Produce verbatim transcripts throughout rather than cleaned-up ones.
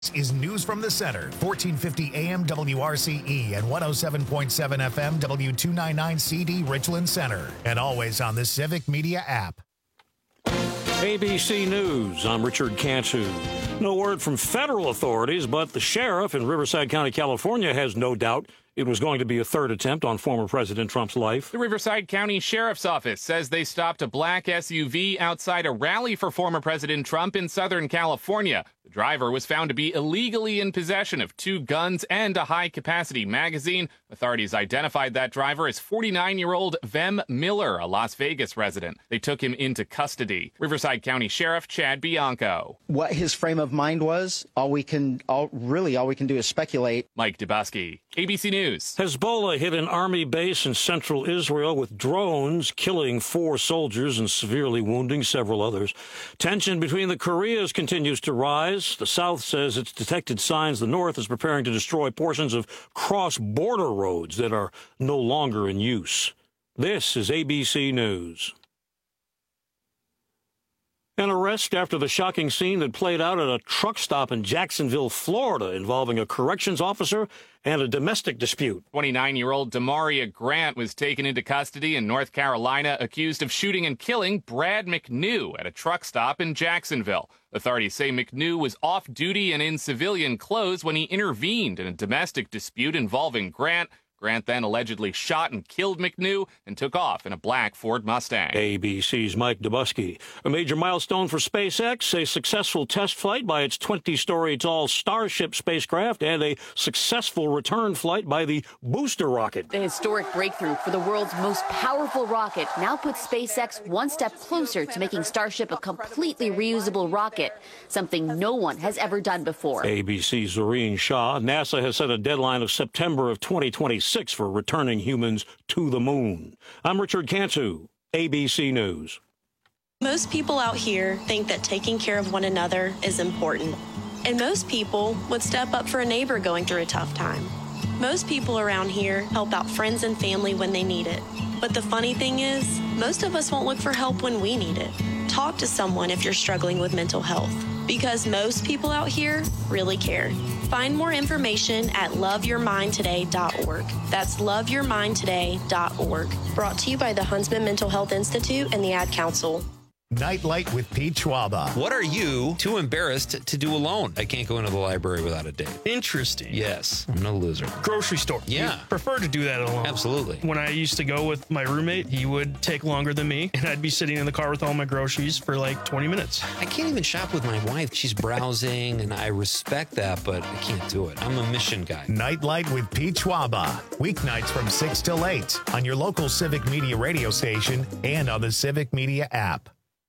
Is News from the Center, fourteen fifty A M W R C E and one oh seven point seven F M W two ninety-nine C D Richland Center, and always on the Civic Media app. A B C News, I'm Richard Cantu. No word from federal authorities, but the sheriff in Riverside County, California, has no doubt it was going to be a third attempt on former President Trump's life. The Riverside County Sheriff's Office says they stopped a black S U V outside a rally for former President Trump in Southern California. The driver was found to be illegally in possession of two guns and a high-capacity magazine. Authorities identified that driver as forty-nine-year-old Vem Miller, a Las Vegas resident. They took him into custody. Riverside County Sheriff Chad Bianco. What his frame of mind was, all we can, all really, all we can do is speculate. Mike Dubusky, A B C News. Hezbollah hit an army base in central Israel with drones, killing four soldiers and severely wounding several others. Tension between the Koreas continues to rise. The South says it's detected signs the North is preparing to destroy portions of cross-border roads that are no longer in use. This is A B C News. An arrest after the shocking scene that played out at a truck stop in Jacksonville, Florida, involving a corrections officer and a domestic dispute. twenty-nine-year-old Demaria Grant was taken into custody in North Carolina, accused of shooting and killing Brad McNew at a truck stop in Jacksonville. Authorities say McNew was off duty and in civilian clothes when he intervened in a domestic dispute involving Grant. Grant then allegedly shot and killed McNew and took off in a black Ford Mustang. A B C's Mike Dubusky. A major milestone for SpaceX, a successful test flight by its twenty-story tall Starship spacecraft, and a successful return flight by the booster rocket. The historic breakthrough for the world's most powerful rocket now puts SpaceX one step closer to making Starship a completely reusable rocket, something no one has ever done before. A B C's Zoreen Shah. NASA has set a deadline of September of twenty twenty-six for returning humans to the moon. I'm Richard Cantu, A B C News. Most people out here think that taking care of one another is important. And most people would step up for a neighbor going through a tough time. Most people around here help out friends and family when they need it. But the funny thing is, most of us won't look for help when we need it. Talk to someone if you're struggling with mental health, because most people out here really care. Find more information at love your mind today dot org. That's love your mind today dot org. Brought to you by the Huntsman Mental Health Institute and the Ad Council. Nightlight with Pete Schwaba. What are you too embarrassed to do alone? I can't go into the library without a date. Interesting. Yes, I'm no loser. Grocery store. Yeah. You prefer to do that alone. Absolutely. When I used to go with my roommate, he would take longer than me, and I'd be sitting in the car with all my groceries for like twenty minutes. I can't even shop with my wife. She's browsing, and I respect that, but I can't do it. I'm a mission guy. Nightlight with Pete Schwaba. Weeknights from six till eight on your local Civic Media radio station and on the Civic Media app.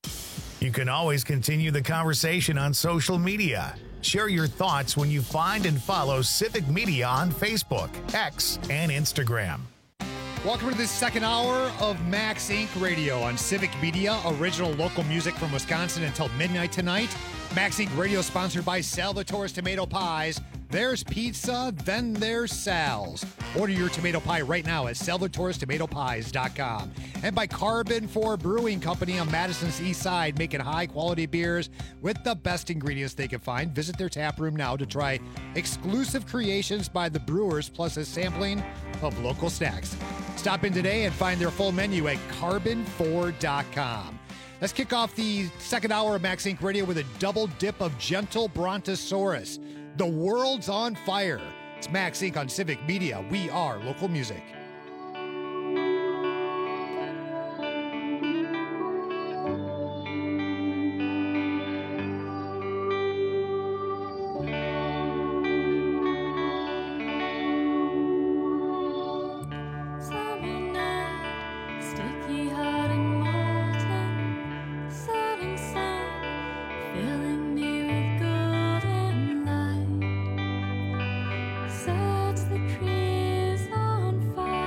You can always continue the conversation on social media. Share your thoughts when you find and follow Civic Media on Facebook, X, and Instagram. Welcome to this second hour of Max Incorporated. Radio on Civic Media, original local music from Wisconsin until midnight tonight. Max Incorporated. Radio sponsored by Salvatore's Tomato Pies. There's pizza, then there's Sal's. Order your tomato pie right now at salvatores tomato pies dot com. And by Carbon four Brewing Company on Madison's East Side, making high-quality beers with the best ingredients they can find. Visit their tap room now to try exclusive creations by the brewers, plus a sampling of local snacks. Stop in today and find their full menu at carbon four dot com. Let's kick off the second hour of Max Incorporated. Radio with a double dip of Gentle Brontosaurus. The world's on fire. It's Max Incorporated on Civic Media. We are local music. Sets the trees on fire.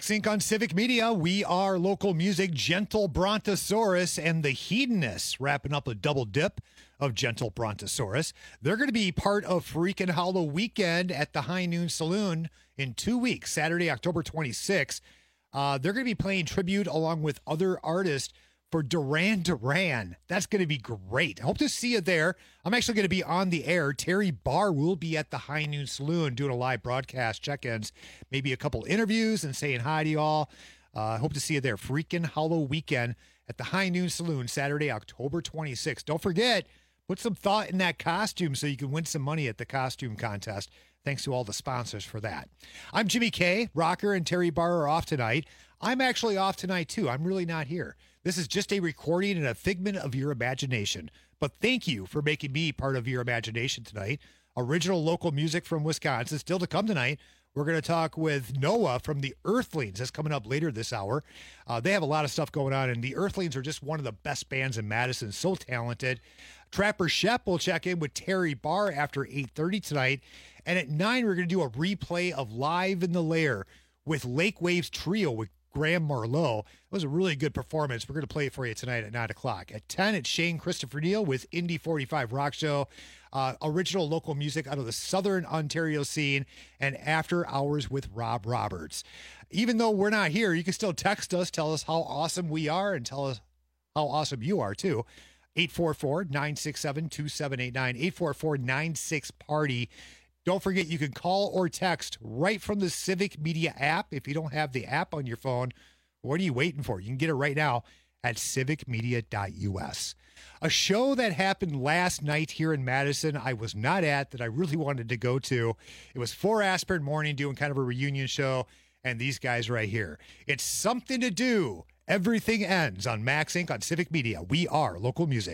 Max Incorporated on Civic Media. We are local music, Gentle Brontosaurus and the Hedonists, wrapping up a double dip of Gentle Brontosaurus. They're going to be part of Freakin' Hollow Weekend at the High Noon Saloon in two weeks, Saturday, October twenty-sixth. Uh, they're going to be playing tribute along with other artists for Duran Duran. That's going to be great. I hope to see you there. I'm actually going to be on the air. Terry Barr will be at the High Noon Saloon doing a live broadcast, check-ins, maybe a couple interviews and saying hi to y'all. I uh, hope to see you there. Freakin' Hollow Weekend at the High Noon Saloon, Saturday, October twenty-sixth. Don't forget, put some thought in that costume so you can win some money at the costume contest. Thanks to all the sponsors for that. I'm Jimmy K. Rocker and Terry Barr are off tonight. I'm actually off tonight, too. I'm really not here. This is just a recording and a figment of your imagination. But thank you for making me part of your imagination tonight. Original local music from Wisconsin. Still to come tonight, we're going to talk with Noah from the Earthlings. That's coming up later this hour. Uh, they have a lot of stuff going on, and the Earthlings are just one of the best bands in Madison. So talented. Trapper Shep will check in with Terry Barr after eight thirty tonight. And at nine, we're going to do a replay of Live in the Lair with Lake Waves Trio with Graham Marlowe. It was a really good performance. We're going to play it for you tonight at nine o'clock. At ten, it's Shane Christopher Neal with Indy forty-five Rock Show. Uh, original local music out of the Southern Ontario scene, and After Hours with Rob Roberts. Even though we're not here, you can still text us, tell us how awesome we are, and tell us how awesome you are, too. eight four four, nine six seven, two seven eight nine, eight four four, nine six, party. Don't forget, you can call or text right from the Civic Media app. If you don't have the app on your phone, what are you waiting for? You can get it right now at civic media dot u s. A show that happened last night here in Madison I was not at that I really wanted to go to. It was Four Aspirin Morning doing kind of a reunion show, and these guys right here. It's Something to Do. Everything Ends on Max Incorporated on Civic Media. We are local music.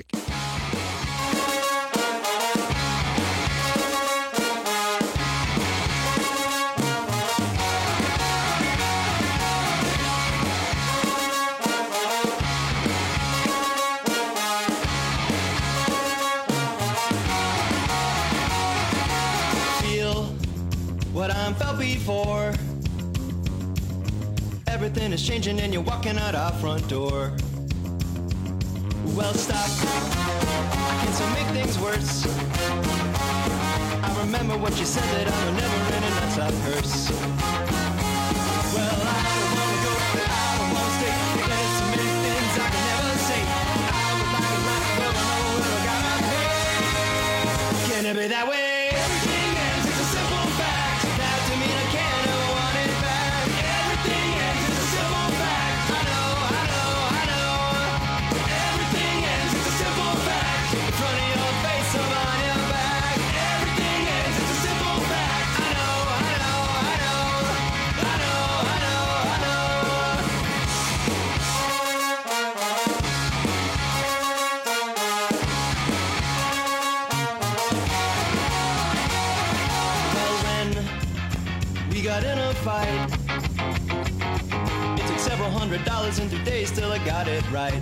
What I'm felt before. Everything is changing and you're walking out our front door. Well, stop. I can still make things worse. I remember what you said, that I would never in a nutshot curse. Well, I don't wanna go, I don't wanna stay. There's so many things I can never say. I would like a life where I know where I gotta pay. Can it be that way? In a fight, it took several hundred dollars in two days till I got it right.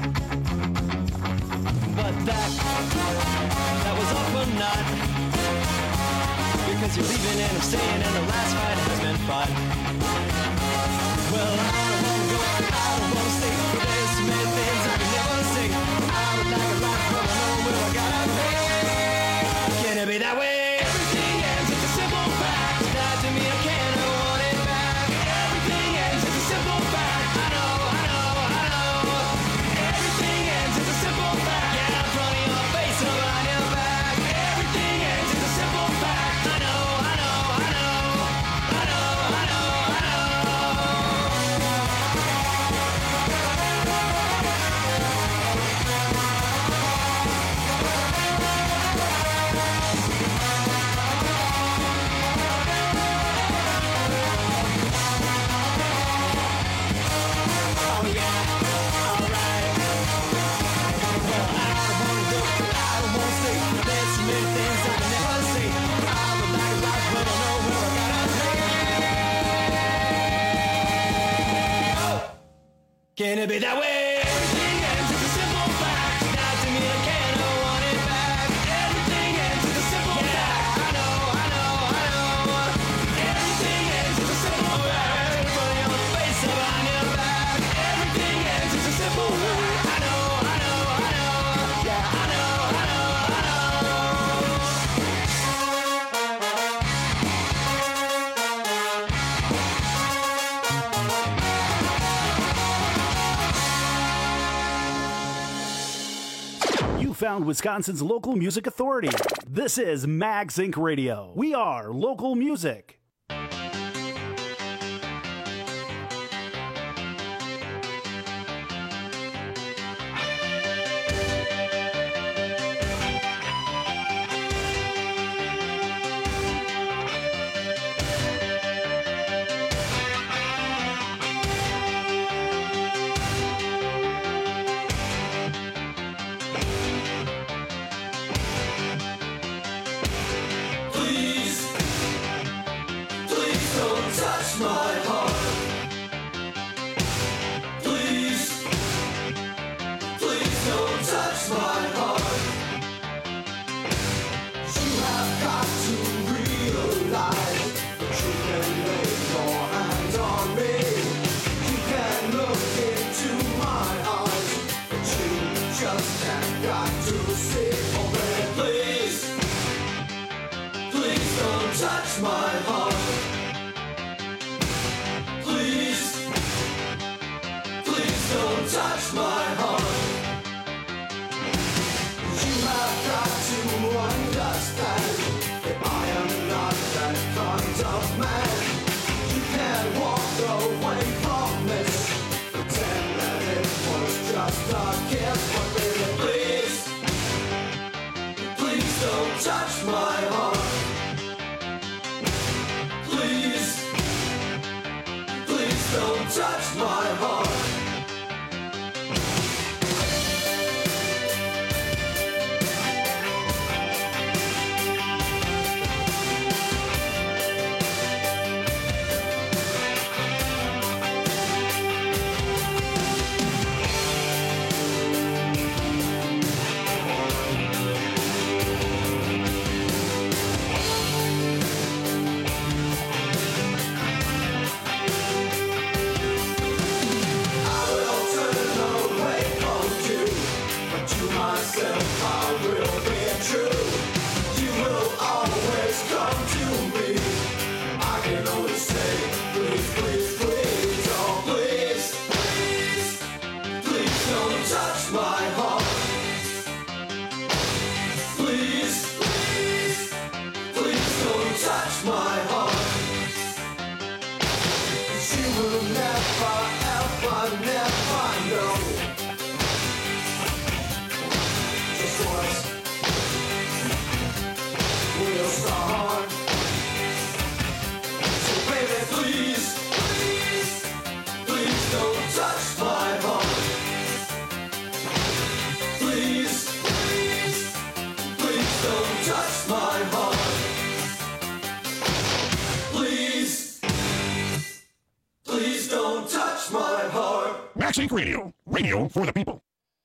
But that, that was all for naught, because you're leaving and I'm staying and the last fight has been fought. Well, I don't wanna go, I don't wanna stay, but there's so many things I can never say. I would like a life, but I know where I gotta pay. Can it be that way? Everything ends, it's a simple fact. That to me I can't. Can it be that way? Everything ends, it's a simple fact. Now to me I can't, I want it back. Everything ends, it's a simple yeah. fact. I know, I know, I know. Everything ends, it's a simple fact. Everybody on the face of it. around Wisconsin's local music authority. This is Max Inc Radio. We are local music. Max Inc Radio. Radio for the people.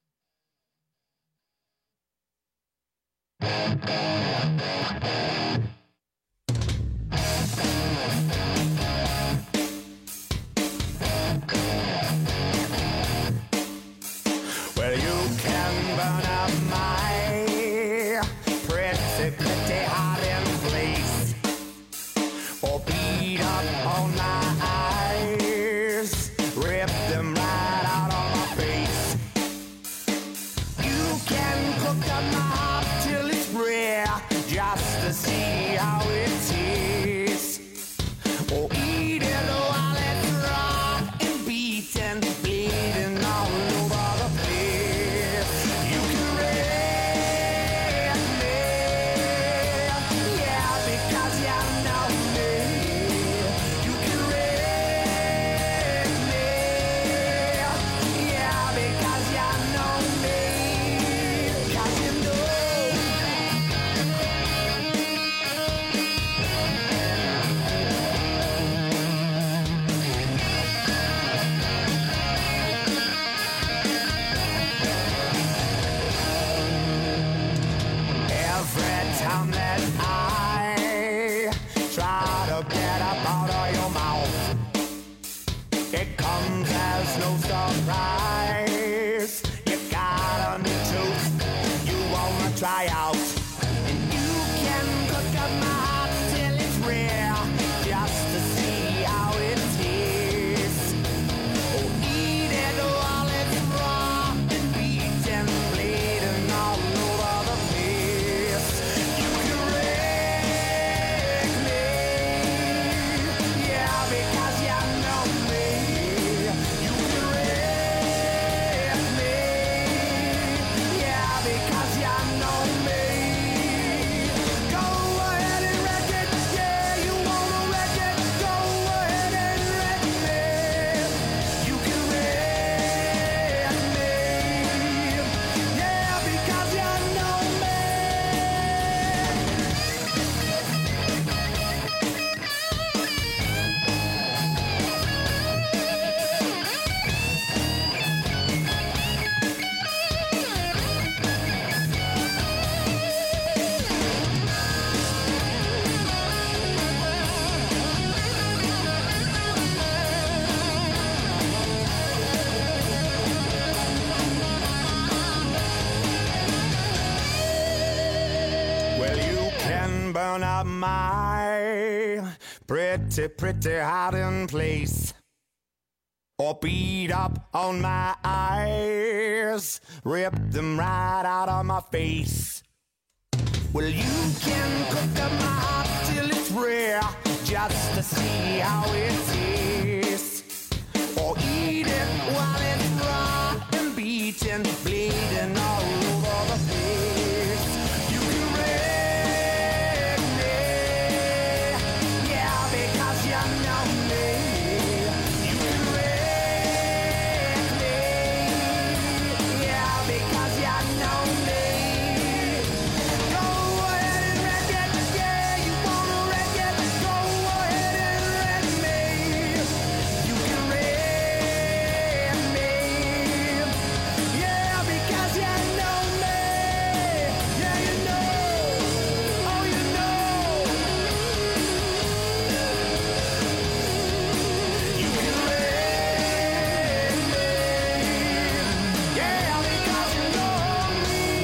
Well, you can burn up my pretty, pretty hiding place, or beat up on my eyes, rip them right out on my face. You can cook up my heart till it's rare, just to see how it tastes, or eat it while it's raw and beaten, bleeding all over the place. You can rape me, yeah, because you know me. You can rape me, yeah, because you know me. 'Cause you know. Every time that I try to get up out of your mouth, it comes as no surprise. You got a new tooth you wanna try out, and you can cook up my heart till it's rare, just to see how it tastes. Oh, eat it while it's raw and beaten, bleeding all over up my pretty, pretty hiding place, or beat up on my eyes, rip them right out of my face. Well, you can cook up my heart till it's rare, just to see how it tastes, or eat it while it's raw and beaten, bleeding all over the place. You can wreck me, yeah, because you know me. You can wreck me, yeah, because you know me. Go ahead and wreck it, yeah, you wanna wreck it. Go ahead and wreck me. You can wreck me, yeah, because you know me. Yeah, you know, oh, you know. You can wreck me, yeah, because you know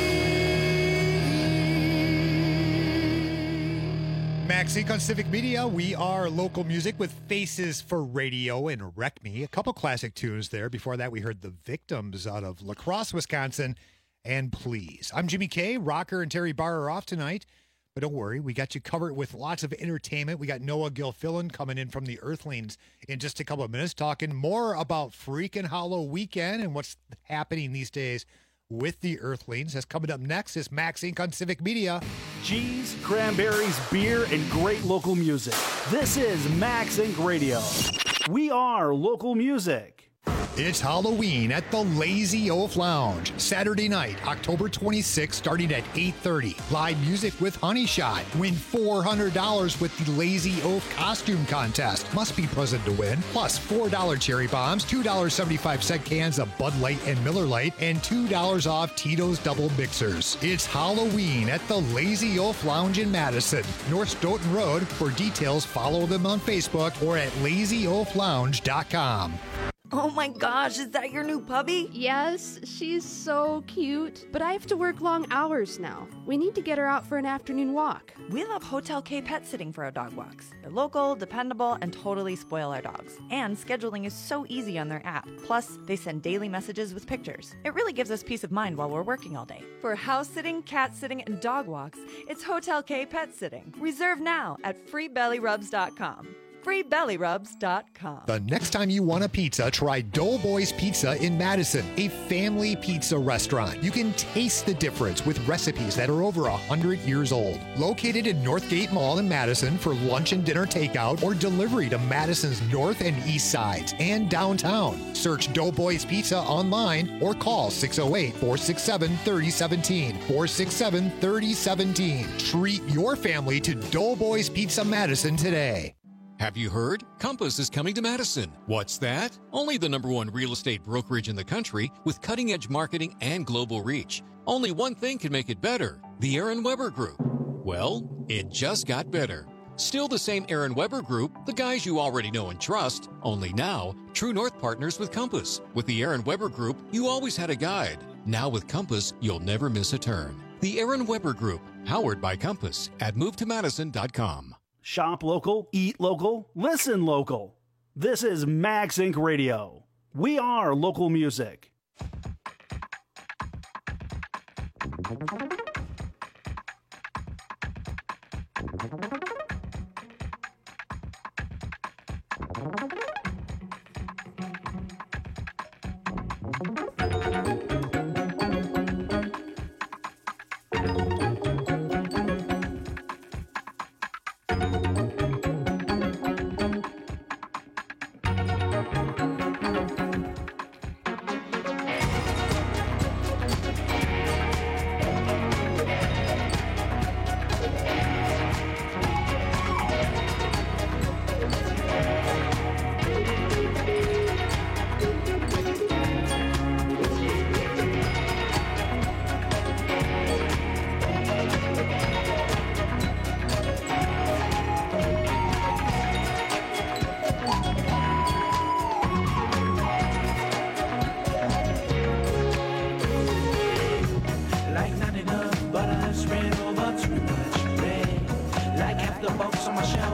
me. Max Inc on Civic Media. We are local music with Faces for Radio and Wreck Me. A couple classic tunes there. Before that, we heard The Victims out of La Crosse, Wisconsin, and Please. I'm Jimmy K. Rocker and Terry Barr are off tonight, but don't worry, we got you covered with lots of entertainment. We got Noah Gilfillan coming in from the Earthlings in just a couple of minutes, talking more about Freakin' Hollow Weekend and what's happening these days with the Earthlings. That's coming up next is Max Inc on Civic Media. Cheese, cranberries, beer, and great local music. This is Max Inc Radio. We are local music. It's Halloween at the Lazy Oaf Lounge. Saturday night, October twenty-sixth, starting at eight thirty. Live music with Honey Shot. Win four hundred dollars with the Lazy Oaf costume contest. Must be present to win. Plus four dollars cherry bombs, two dollars and seventy-five cents cans of Bud Light and Miller Lite, and two dollars off Tito's Double Mixers. It's Halloween at the Lazy Oaf Lounge in Madison, North Stoughton Road. For details, follow them on Facebook or at lazy oaf lounge dot com. Oh my gosh, is that your new puppy? Yes, she's so cute. But I have to work long hours now. We need to get her out for an afternoon walk. We love Hotel K Pet Sitting for our dog walks. They're local, dependable, and totally spoil our dogs. And scheduling is so easy on their app. Plus, they send daily messages with pictures. It really gives us peace of mind while we're working all day. For house sitting, cat sitting, and dog walks, it's Hotel K Pet Sitting. Reserve now at free belly rubs dot com. free belly rubs dot com. The next time you want a pizza, try Doughboys Pizza in Madison, a family pizza restaurant. You can taste the difference with recipes that are over one hundred years old. Located in Northgate Mall in Madison for lunch and dinner takeout or delivery to Madison's north and east sides and downtown. Search Doughboys Pizza online or call six oh eight, four six seven, three oh one seven, four six seven, three oh one seven. Treat your family to Doughboys Pizza Madison today. Have you heard? Compass is coming to Madison. What's that? Only the number one real estate brokerage in the country with cutting-edge marketing and global reach. Only one thing can make it better, the Aaron Weber Group. Well, it just got better. Still the same Aaron Weber Group, the guys you already know and trust, only now, True North partners with Compass. With the Aaron Weber Group, you always had a guide. Now with Compass, you'll never miss a turn. The Aaron Weber Group, powered by Compass at move to madison dot com. Shop local, eat local, listen local. This is Max Inc Radio. We are local music.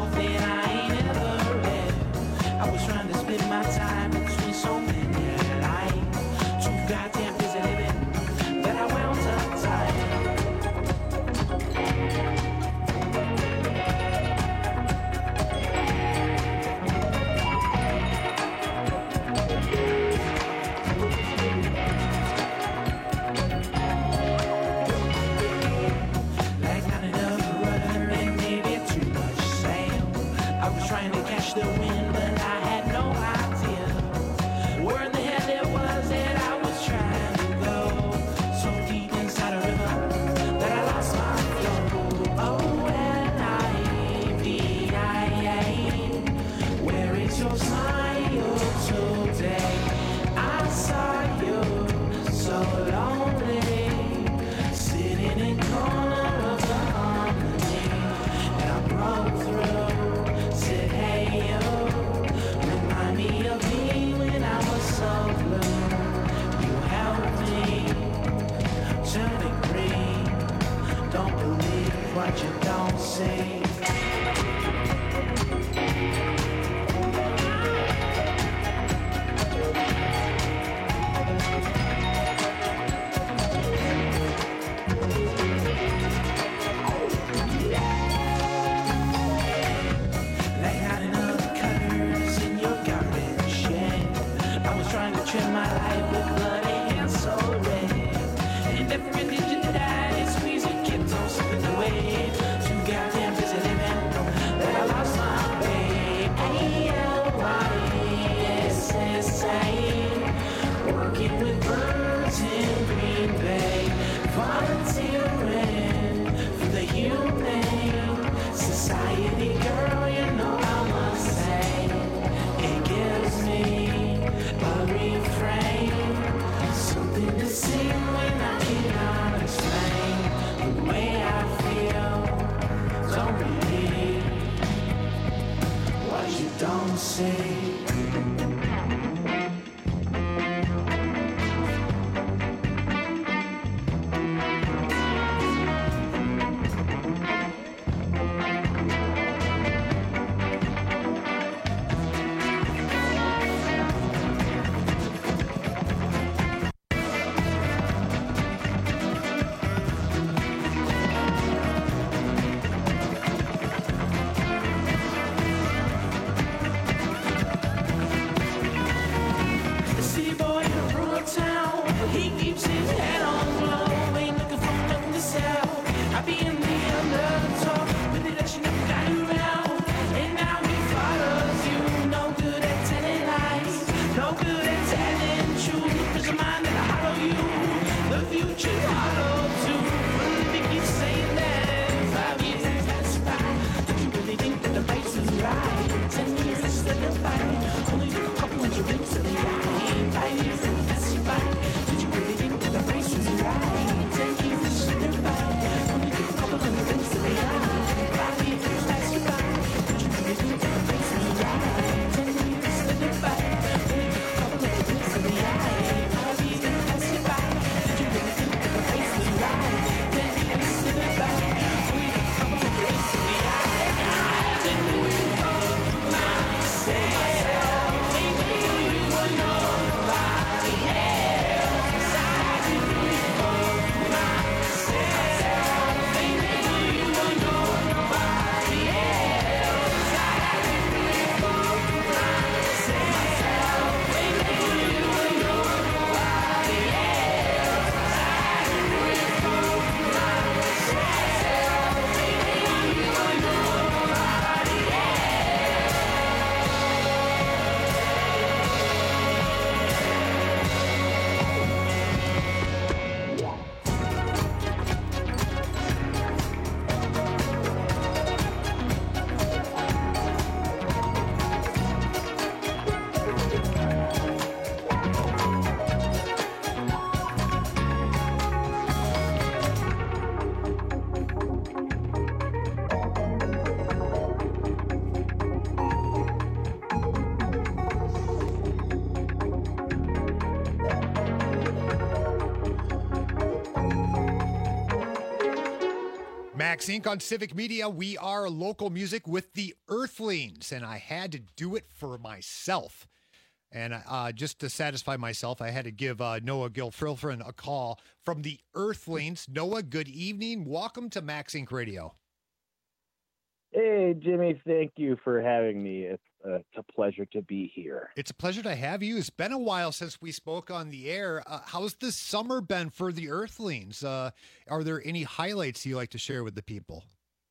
north and I ain't ever left. I was trying to split my time between so many lives. Too goddamn busy living that I wound up tight. Like not enough rudder and maybe too much sail. I was trying to catch the wind, but I had no idea where in the hell it was that I was trying to go. So deep inside a river that I lost my flow. Oh, and I V I A, where is your smile today? I saw you so lonely, sitting in corner of the harmony, and I broke through, said hey yo, remind me of me when I was so blue. You helped me turn it green, don't believe what you don't see. Like not enough cutters in your garbage shed. I was trying to trim my life with bloody hands so red. And different digit that I squeeze it kept on slipping away. Too goddamn busy living that I lost my way. A L Y S S A, working with birds in Green Bay, volunteering for the Humane Society. Girl, you know I must say, it gives me a refrain, something to sing when I cannot explain the way I feel. Don't believe what you don't see. Max Incorporated on Civic Media. We are local music with the Earthlings, and I had to do it for myself. And uh, just to satisfy myself, I had to give uh, Noah Gilfilfrin a call from the Earthlings. Noah, good evening. Welcome to Max Incorporated Radio. Hey, Jimmy, thank you for having me. It's, uh, it's a pleasure to be here. It's a pleasure to have you. It's been a while since we spoke on the air. Uh, how's this summer been for the Earthlings? Uh, are there any highlights you like to share with the people?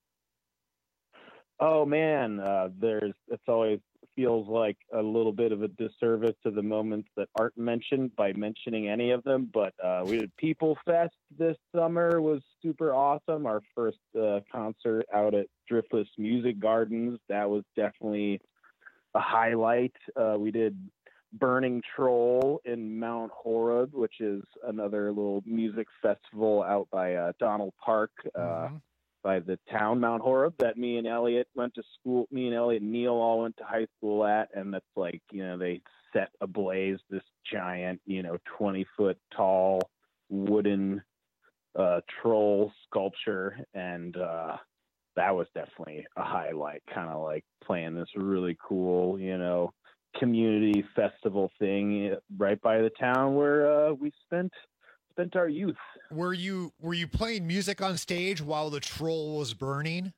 Oh, man, uh, there's it's always feels like a little bit of a disservice to the moments that aren't mentioned by mentioning any of them. But uh, we did People Fest this summer, was super awesome. Our first uh, concert out at Driftless Music Gardens, that was definitely a highlight. Uh, we did Burning Troll in Mount Horeb, which is another little music festival out by uh, Donald Park. Uh, mm-hmm. By the town Mount Horeb that me and Elliot went to school, me and Elliot and Neil all went to high school at, and that's like, you know, they set ablaze this giant, you know, twenty foot tall wooden uh, troll sculpture, and uh, that was definitely a highlight, kind of like playing this really cool, you know, community festival thing right by the town where uh, we spent spent our youth. Were you were you playing music on stage while the troll was burning?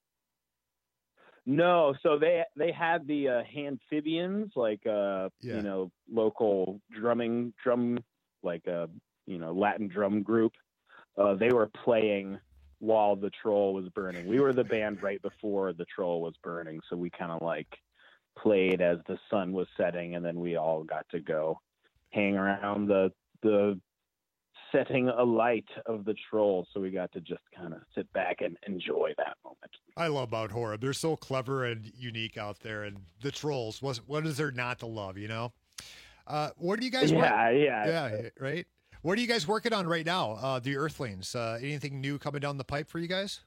No, so they they had the uh, Handphibians, like uh Yeah. you know, local drumming drum, like a you know Latin drum group. Uh, they were playing while the troll was burning. We were the band right before the troll was burning, so we kind of like played as the sun was setting, and then we all got to go hang around the the setting alight of the troll, so we got to just kind of sit back and enjoy that moment. I love Mount Horeb. They're so clever and unique out there, and the trolls. What what is there not to love? You know. Uh, what are you guys? Yeah, work- yeah, yeah. Right. What are you guys working on right now? Uh, the Earthlings. Uh, anything new coming down the pipe for you guys?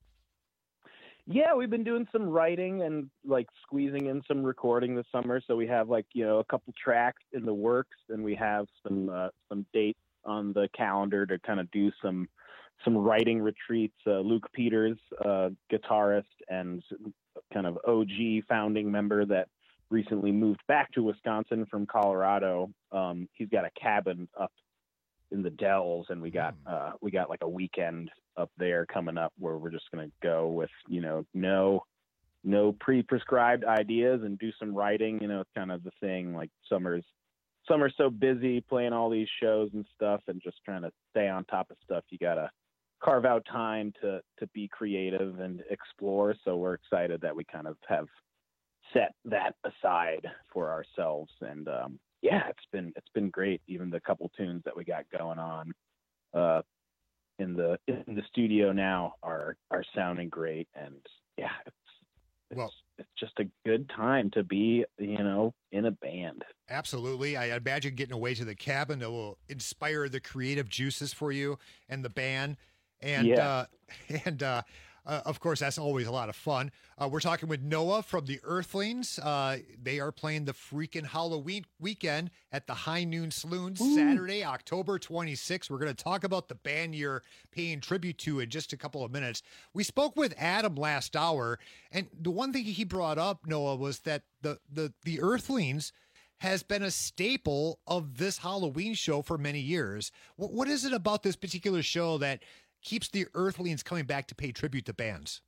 Yeah, we've been doing some writing and like squeezing in some recording this summer. So we have like, you know, a couple tracks in the works, and we have some uh, some dates on the calendar to kind of do some some writing retreats. Uh, Luke Peters, uh, guitarist and kind of O G founding member that recently moved back to Wisconsin from Colorado. Um, he's got a cabin up in the Dells, and we got uh, we got like a weekend up there coming up where we're just going to go with, you know, no no pre-prescribed ideas and do some writing. You know, it's kind of the thing, like summer's summer's so busy playing all these shows and stuff and just trying to stay on top of stuff. You got to carve out time to to be creative and explore. So we're excited that we kind of have set that aside for ourselves. And um, yeah, it's been it's been great. Even the couple tunes that we got going on uh, in the in the studio now are are sounding great. And yeah, it's it's, well, it's just a good time to be, you know, in a band. Absolutely. I imagine getting away to the cabin that will inspire the creative juices for you and the band. And Yeah. uh, and uh, uh, of course, that's always a lot of fun. Uh, we're talking with Noah from the Earthlings. Uh, they are playing the freaking Halloween weekend at the High Noon Saloon Saturday, October twenty-sixth. We're going to talk about the band you're paying tribute to in just a couple of minutes. We spoke with Adam last hour, and the one thing he brought up, Noah, was that the the the Earthlings has been a staple of this Halloween show for many years. What, what is it about this particular show that keeps the Earthlings coming back to pay tribute to bands?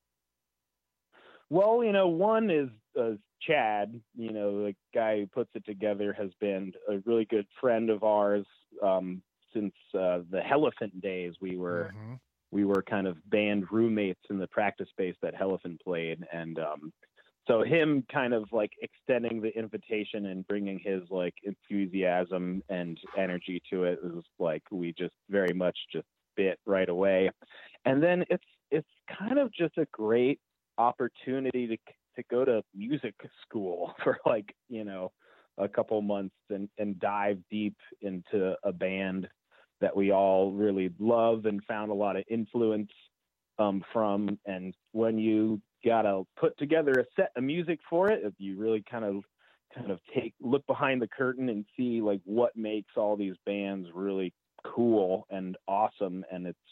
Well, you know, one is uh, Chad, you know, the guy who puts it together, has been a really good friend of ours um, since uh, the Hellephant days. We were we were kind of band roommates in the practice space that Hellephant played, and um, so him kind of like extending the invitation and bringing his like enthusiasm and energy to it was like we just very much just bit right away. And then it's it's kind of just a great opportunity to to go to music school for like, you know, a couple months and and dive deep into a band that we all really love and found a lot of influence um, from. And when you gotta put together a set of music for it, if you really kind of kind of take look behind the curtain and see like what makes all these bands really cool and awesome, and it's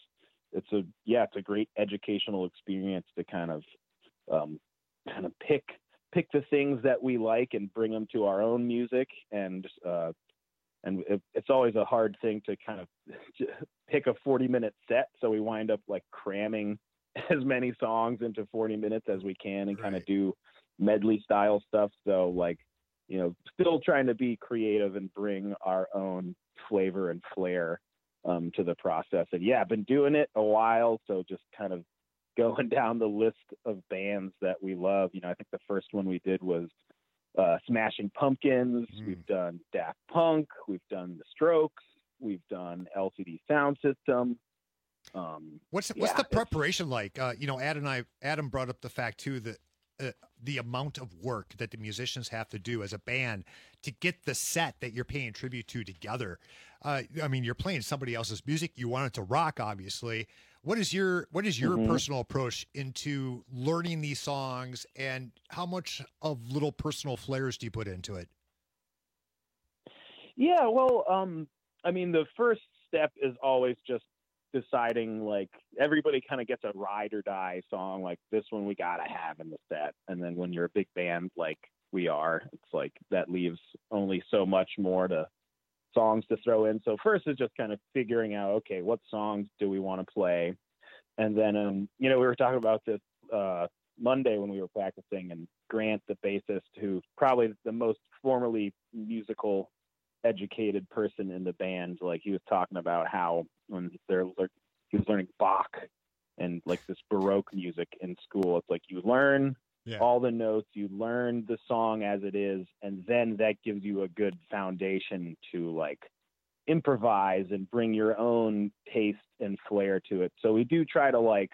it's a yeah, it's a great educational experience to kind of um, kind of pick pick the things that we like and bring them to our own music. And uh, and it, it's always a hard thing to kind of pick a forty minute set. So we wind up like cramming as many songs into forty minutes as we can and right. kind of do medley style stuff. So like, you know, still trying to be creative and bring our own flavor and flair um, to the process. And yeah, I've been doing it a while. So just kind of going down the list of bands that we love. You know, I think the first one we did was uh, Smashing Pumpkins. Mm. We've done Daft Punk. We've done The Strokes. We've done L C D Sound System. Um, what's yeah, what's the preparation like? Uh, you know, Adam and I, Adam brought up the fact too that uh, the amount of work that the musicians have to do as a band to get the set that you're paying tribute to together. Uh, I mean, you're playing somebody else's music. You want it to rock, obviously. What is your what is your mm-hmm. personal approach into learning these songs, and how much of little personal flares do you put into it? Yeah, well, um, I mean, the first step is always just deciding, like, everybody kind of gets a ride or die song, like this one we gotta have in the set. And then when you're a big band like we are, it's like that leaves only so much more to songs to throw in. So first is just kind of figuring out, okay, what songs do we want to play? And then, um, you know, we were talking about this uh, Monday when we were practicing, and Grant, the bassist, who's probably the most formally musical educated person in the band, like he was talking about how when they're he was learning Bach and like this Baroque music in school, it's like you learn yeah. all the notes, you learn the song as it is, and then that gives you a good foundation to like improvise and bring your own taste and flair to it. So we do try to like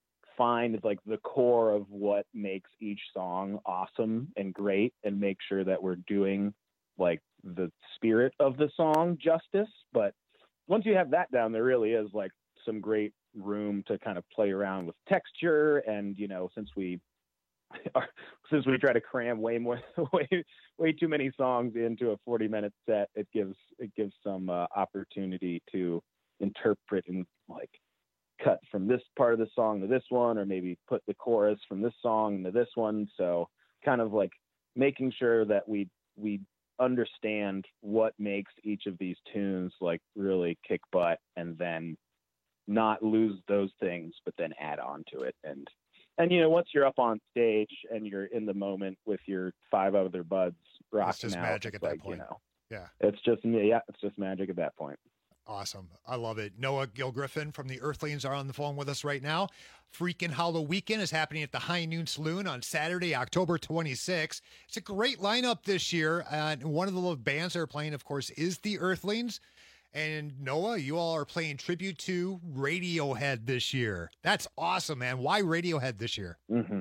find like the core of what makes each song awesome and great, and make sure that we're doing like the spirit of the song justice. But once you have that down, there really is like some great room to kind of play around with texture. And, you know, since we are, since we try to cram way more, way, way too many songs into a forty minute set, it gives, it gives some uh, opportunity to interpret and like cut from this part of the song to this one, or maybe put the chorus from this song to this one. So kind of like making sure that we, we understand what makes each of these tunes like really kick butt, and then not lose those things, but then add on to it. And, and, you know, once you're up on stage and you're in the moment with your five other buds rocking it's just out, magic at that like, point. You know, yeah. It's just, yeah, it's just magic at that point. Awesome. I love it. Noah Gilgriffin from the Earthlings are on the phone with us right now. Freakin' Hollow Weekend is happening at the High Noon Saloon on Saturday, October twenty-sixth. It's a great lineup this year. And one of the bands that are playing, of course, is the Earthlings. And Noah, you all are playing tribute to Radiohead this year. That's awesome, man. Why Radiohead this year? Mm-hmm.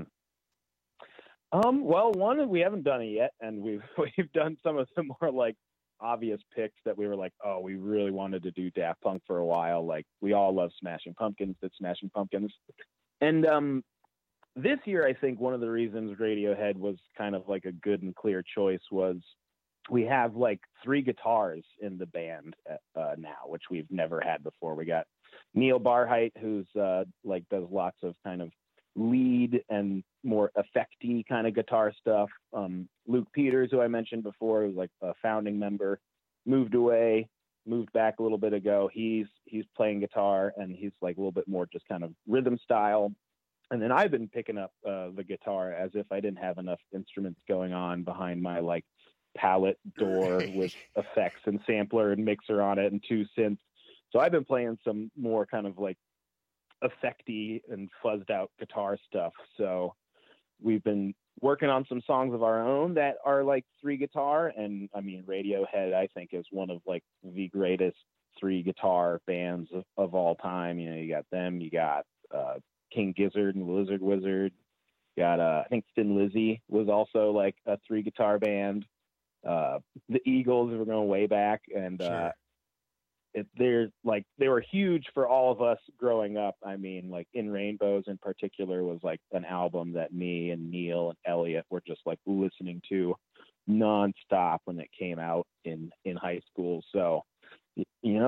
Um, well, one, we haven't done it yet, and we've we've done some of the more like obvious picks that we were like, oh, we really wanted to do Daft Punk for a while. Like, we all love Smashing Pumpkins, did Smashing Pumpkins. And um, this year, I think one of the reasons Radiohead was kind of like a good and clear choice was we have like three guitars in the band uh, now, which we've never had before. We got Neil Barheit, who's uh, like does lots of kind of lead and more effecty kind of guitar stuff. Um, Luke Peters, who I mentioned before, who's like a founding member, moved away, moved back a little bit ago. He's he's playing guitar, and he's like a little bit more just kind of rhythm style. And then I've been picking up uh, the guitar as if I didn't have enough instruments going on behind my like palette door with effects and sampler and mixer on it and two synths. So I've been playing some more kind of like effecty and fuzzed out guitar stuff. So we've been working on some songs of our own that are like three guitar. And I mean, Radiohead, I think, is one of like the greatest three guitar bands of, of all time. You know, you got them, you got uh, King Gizzard and Lizard Wizard. You got, uh, I think Thin Lizzy was also like a three guitar band. Uh, the Eagles were going way back, and sure. uh, It, they're like they were huge for all of us growing up. I mean, like In Rainbows in particular was like an album that me and Neil and Elliot were just like listening to nonstop when it came out in in high school. So, you know,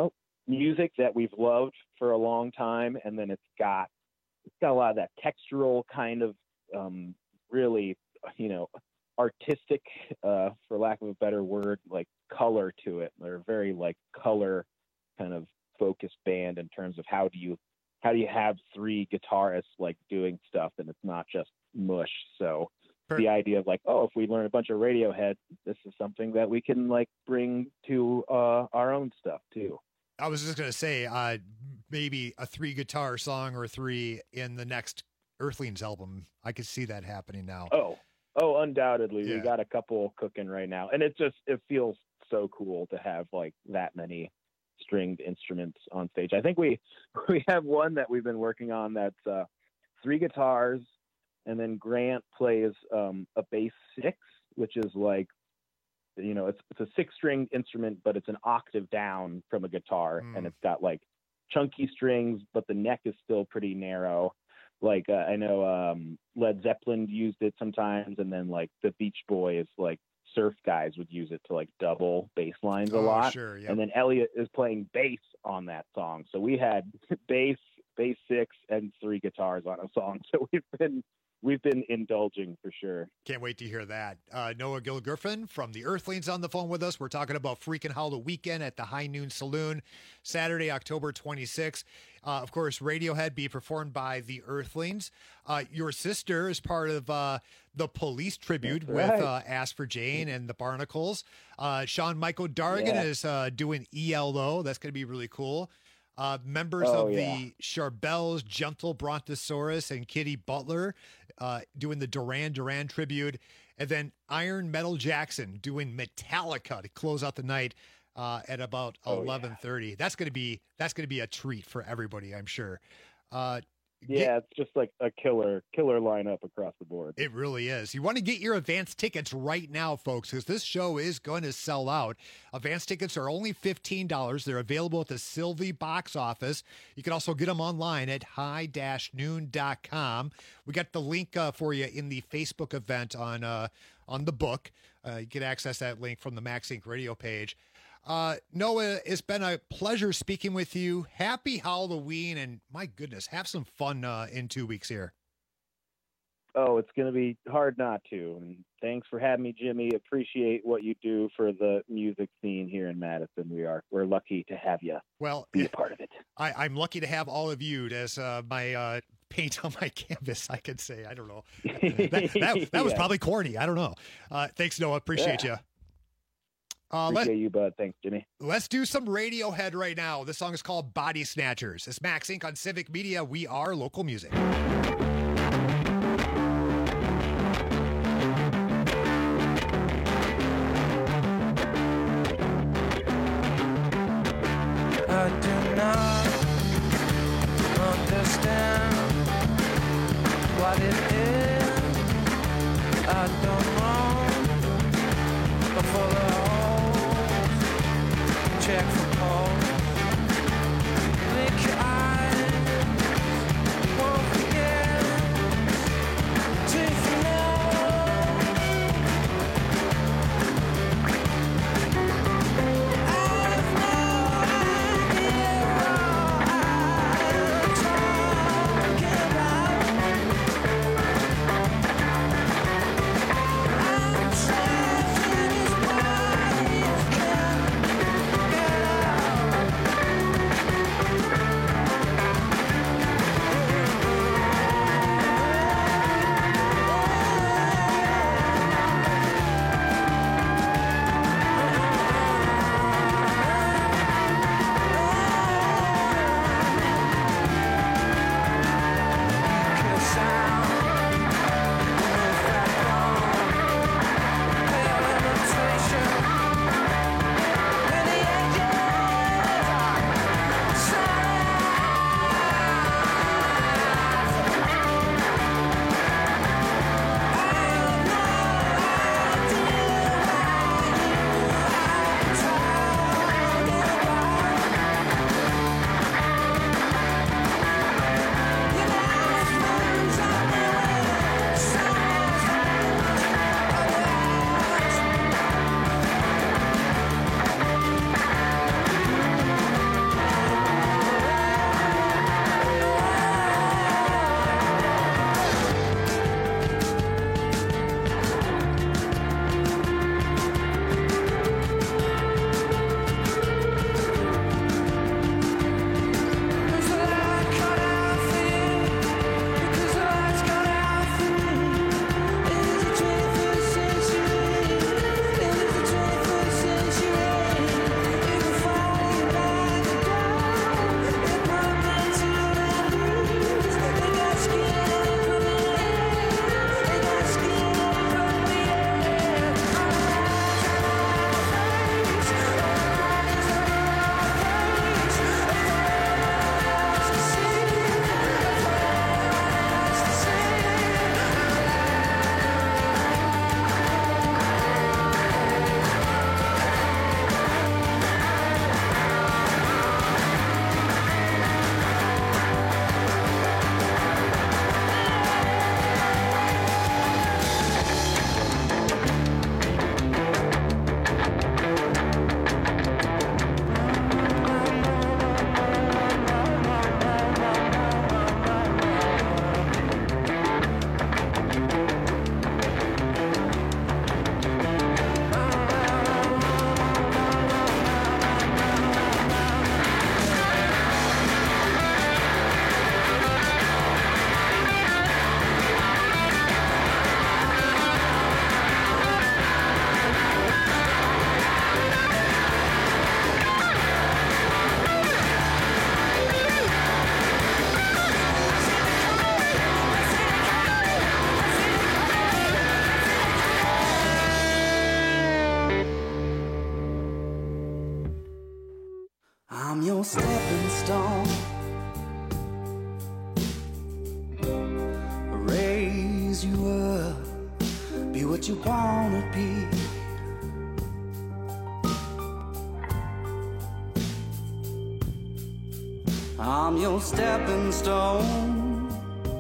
music that we've loved for a long time, and then it's got it's got a lot of that textural kind of um, really, you know, artistic, uh, for lack of a better word, like color to it. They're very like color kind of focused band in terms of how do you how do you have three guitarists like doing stuff and it's not just mush. So the idea of like, oh, if we learn a bunch of Radiohead, this is something that we can like bring to uh, our own stuff too. I was just going to say, uh, maybe a three guitar song or three in the next Earthlings album. I could see that happening now. Oh, oh, undoubtedly. Yeah. We got a couple cooking right now. And it just, it feels so cool to have like that many stringed instruments on stage. I think we, we have one that we've been working on that's uh, three guitars, and then Grant plays um, a bass six, which is like, you know, it's it's a six string instrument, but it's an octave down from a guitar, mm. and it's got like chunky strings, but the neck is still pretty narrow. Like uh, I know um, Led Zeppelin used it sometimes, and then like the Beach Boys, like surf guys would use it to like double bass lines a Oh, lot. sure, yeah. And then Elliot is playing bass on that song, so we had bass, bass six, and three guitars on a song. So we've been We've been indulging for sure. Can't wait to hear that. Uh, Noah Gilgriffin from the Earthlings on the phone with us. We're talking about Freakin' Hollow Weekend at the High Noon Saloon, Saturday, October twenty-sixth. Uh, of course, Radiohead be performed by the Earthlings. Uh, your sister is part of uh, the Police Tribute That's right. with uh, Ask for Jane and the Barnacles. Uh, Sean Michael Dargan Yeah. is uh, doing E L O. That's going to be really cool. Uh, members Oh, of yeah. the Charbels, Gentle Brontosaurus, and Kitty Butler uh, doing the Duran Duran tribute. And then Iron Metal Jackson doing Metallica to close out the night uh, at about Oh, eleven thirty. That's going to be that's going to be a treat for everybody, I'm sure. Uh, Yeah, it's just like a killer, killer lineup across the board. It really is. You want to get your advance tickets right now, folks, because this show is going to sell out. Advance tickets are only fifteen dollars. They're available at the Sylvie box office. You can also get them online at high dash noon dot com. We got the link uh, for you in the Facebook event on uh, on the book. Uh, you can access that link from the Max Inc radio page. Uh, Noah, it's been a pleasure speaking with you. Happy Halloween, and my goodness, have some fun uh, in two weeks here. Oh, it's going to be hard not to. And thanks for having me, Jimmy. Appreciate what you do for the music scene here in Madison. We are we're lucky to have you. Well, be a part of it. I, I'm lucky to have all of you as uh, my uh, paint on my canvas. I could say, I don't know. That, that, that was Yeah. probably corny. I don't know. Uh, thanks, Noah. Appreciate Yeah. you. Uh, Appreciate let, you, bud. Thanks, Jimmy. let's do some Radiohead right now. This song is called Body Snatchers. It's Max Incorporated on Civic Media. We are local music. I do not understand what it is. I don't know. But for the holes, check for holes. Blink your eyes, won't forget your stepping stone. Raise you up, be what you wanna be. I'm your stepping stone.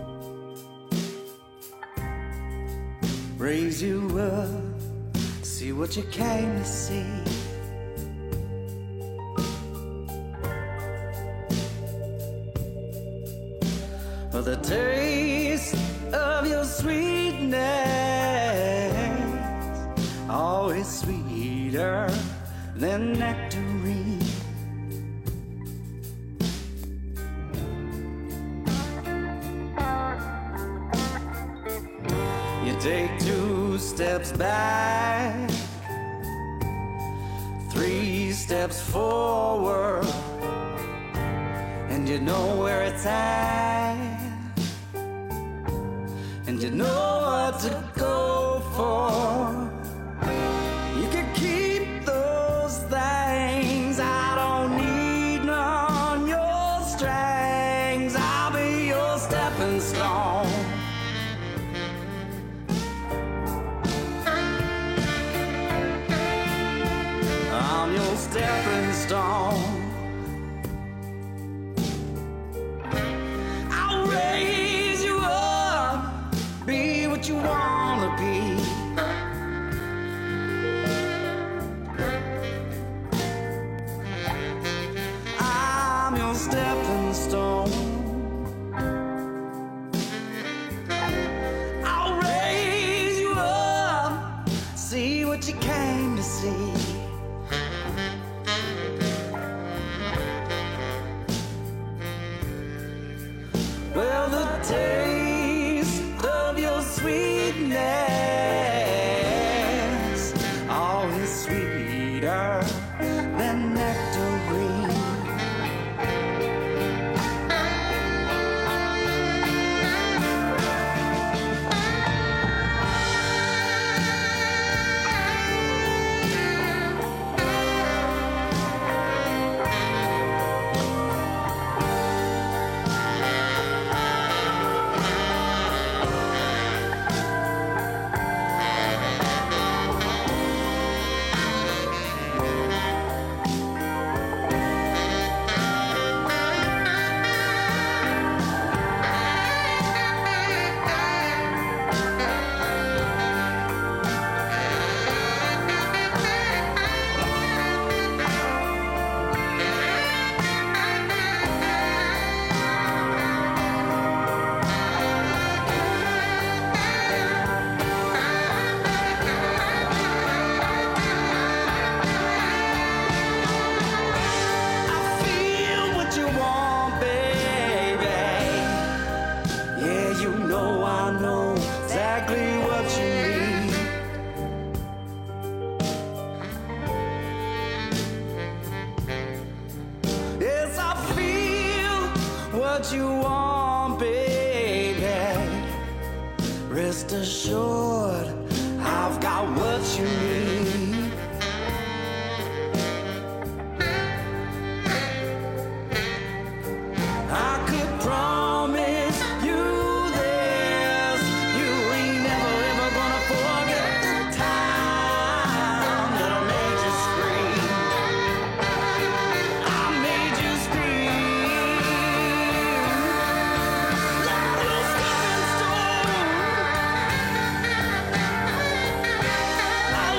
Raise you up, see what you came to see. For the taste of your sweetness, always sweeter than nectarine. You take two steps back, three steps forward, and you know where it's at, and you know what to go for. You can keep those things, I don't need none, your strings, I'll be your stepping stone. I'm your stepping stone. I'll raise you up, be what you wanna be. I'm your stepping stone. I'll raise you up, see what you came to see. Well, the taste of your sweetness, always sweeter than nectarine. What you want, baby. Rest assured, I've got what you need. I could promise you this, you ain't never ever gonna forget the time that I made you scream. I made you scream. Like a stepping stone. I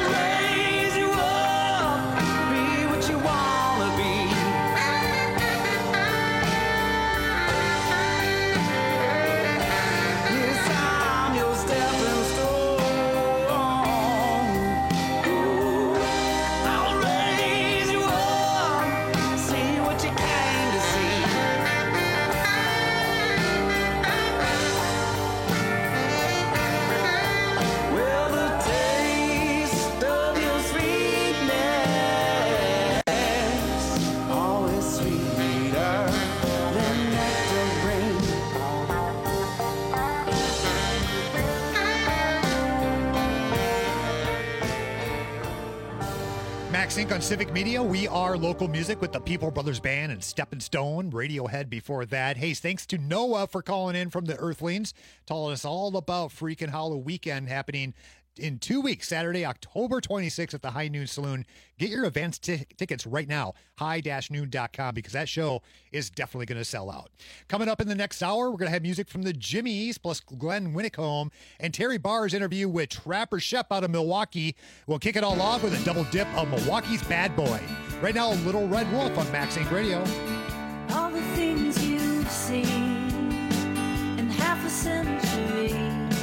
Max Inc on Civic Media. We are local music with the People Brothers Band and Steppin' Stone, Radiohead before that. Hey, thanks to Noah for calling in from the Earthlings, telling us all about Freakin' Hollow Weekend happening in two weeks, Saturday, October twenty-sixth at the High Noon Saloon. Get your advance t- tickets right now, high dash noon dot com, because that show is definitely going to sell out. Coming up in the next hour, we're going to have music from the Jimmies, plus Glenn Winnicombe and Terry Barr's interview with Trapper Shep out of Milwaukee. We'll kick it all off with a double dip of Milwaukee's Bad Boy. Right now, Little Red Wolf on Max Inc Radio. All the things you've seen in half a century.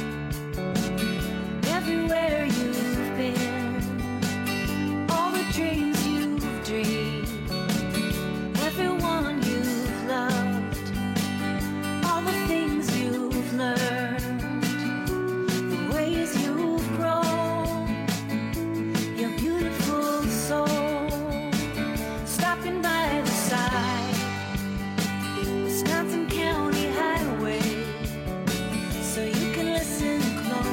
Everywhere you've been, all the dreams you've dreamed, everyone you've loved, all the things you've learned, the ways you've grown, your beautiful soul, stopping by the side, Wisconsin County Highway, so you can listen close.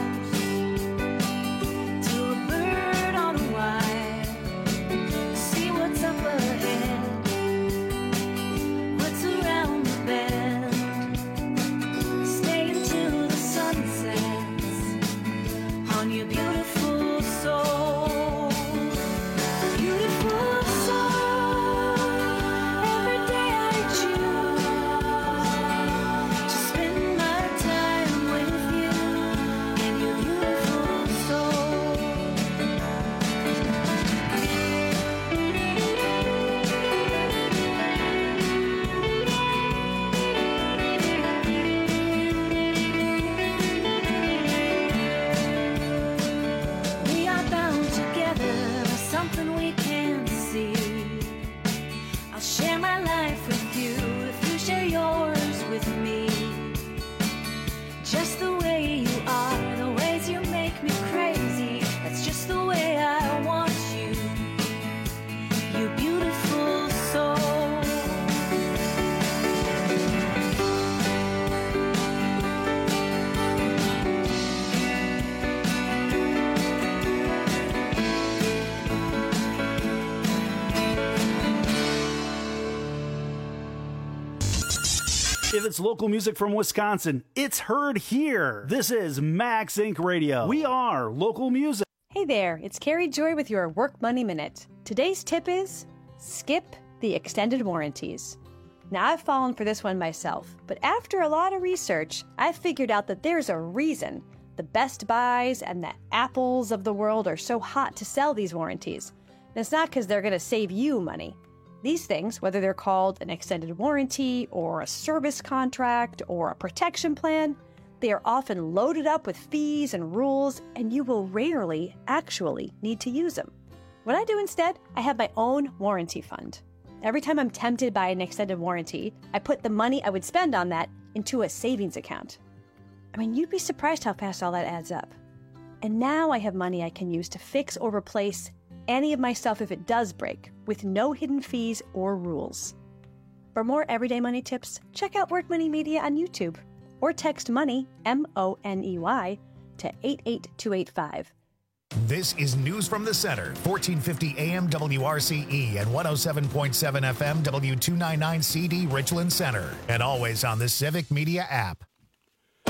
Your beautiful soul, beautiful soul. Every day I choose to spend my time with you and your beautiful something we can't see. I'll share my life with you if you share yours with me. Just the way you are, the ways you make me crazy. That's just the way I want you. You beautiful soul. If it's local music from Wisconsin, it's heard here. This is Max Inc Radio. We are local music. Hey there, it's Carrie Joy with your Work Money Minute. Today's tip is skip the extended warranties. Now, I've fallen for this one myself, but after a lot of research, I've figured out that there's a reason the Best Buys and the Apples of the world are so hot to sell these warranties. And it's not because they're going to save you money. These things, whether they're called an extended warranty or a service contract or a protection plan, they are often loaded up with fees and rules, and you will rarely actually need to use them. What I do instead, I have my own warranty fund. Every time I'm tempted by an extended warranty, I put the money I would spend on that into a savings account. I mean, you'd be surprised how fast all that adds up. And now I have money I can use to fix or replace any of my stuff if it does break, with no hidden fees or rules. For more everyday money tips, check out Work Money Media on YouTube or text MONEY, M O N E Y, to eight eight two eight five. This is News from the Center, fourteen fifty A M W R C E and one oh seven point seven F M W two ninety-nine C D Richland Center, and always on the Civic Media app.